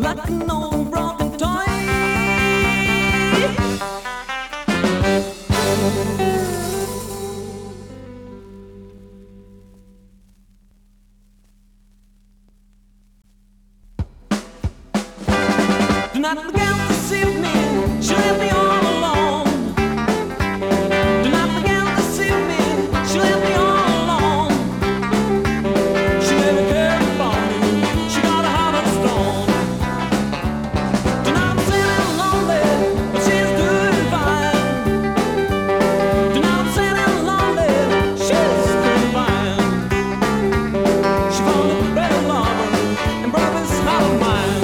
like an old broken toy. Do not begin to deceive me. She left me all alone. Do not begin to deceive me. She left me all alone. She never cared about me. She got a heart of stone. Do not say I'm lonely, but she's doing fine. Do not say I'm lonely, she's doing fine. She found a better lover and broke this heart of mine.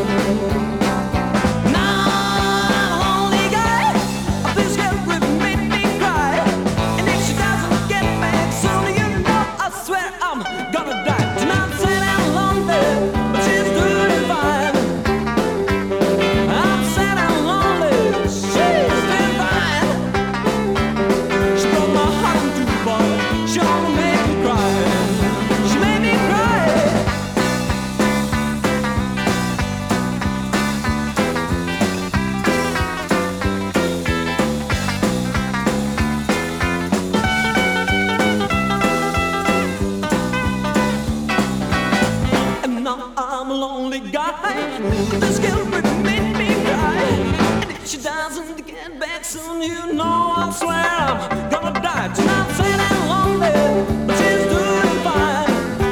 I'm a lonely guy. This girl really made me cry. And if she doesn't get back soon, you know I swear I'm gonna die. Tonight, saying I'm lonely, but she's doing fine.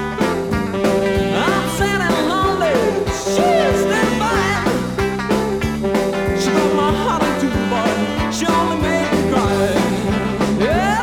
I'm saying I'm lonely, she's doing fine. She broke my heart in two, but she only made me cry. Yeah.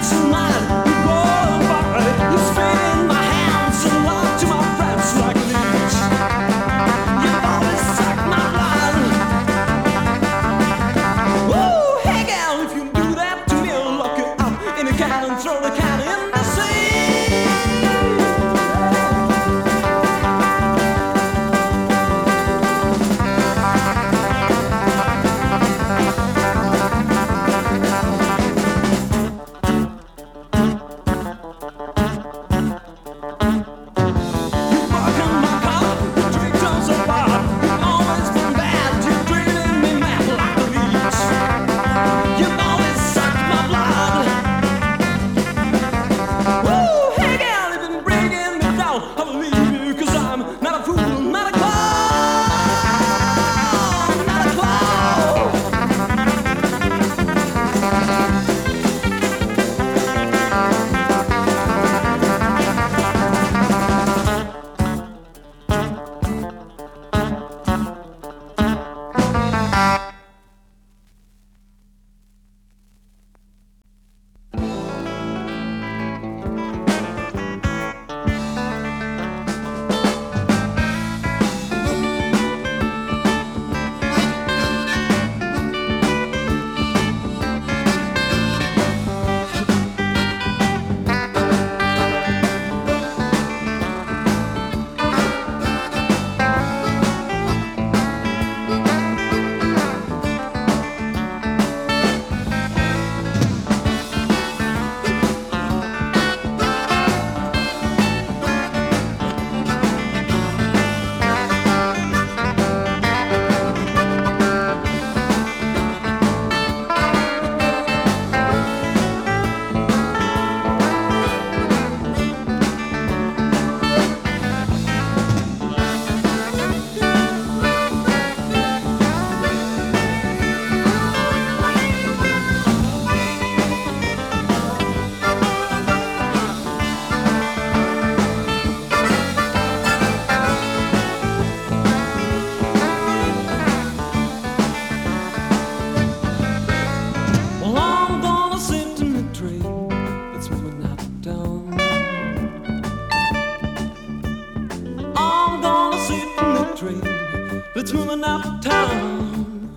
It's moving out of town.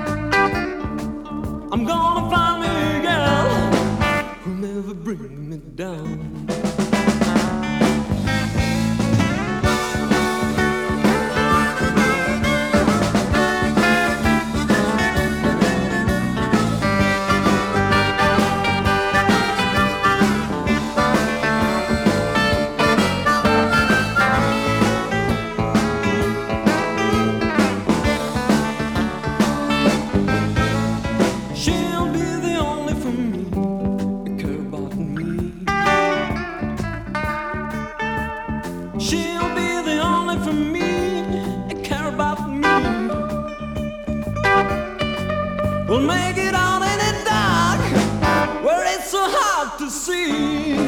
I'm gonna find me a girl who'll never bring me down. We'll make it out in the dark where it's so hard to see.